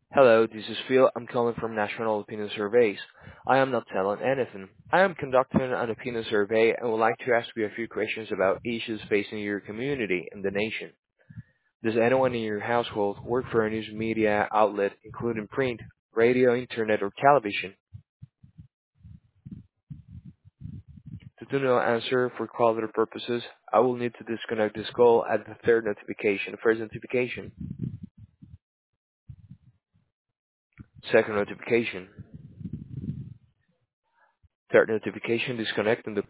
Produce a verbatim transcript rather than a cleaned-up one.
Hello, this is Phil. I'm calling from National Opinion Surveys. I am not telling anything. I am conducting an opinion survey and would like to ask you a few questions about issues facing your community and the nation. Does anyone in your household work for a news media outlet, including print, radio, internet, or television? To do no answer for quality purposes, I will need to disconnect this call at the third notification. First notification. Second notification. Third notification disconnecting the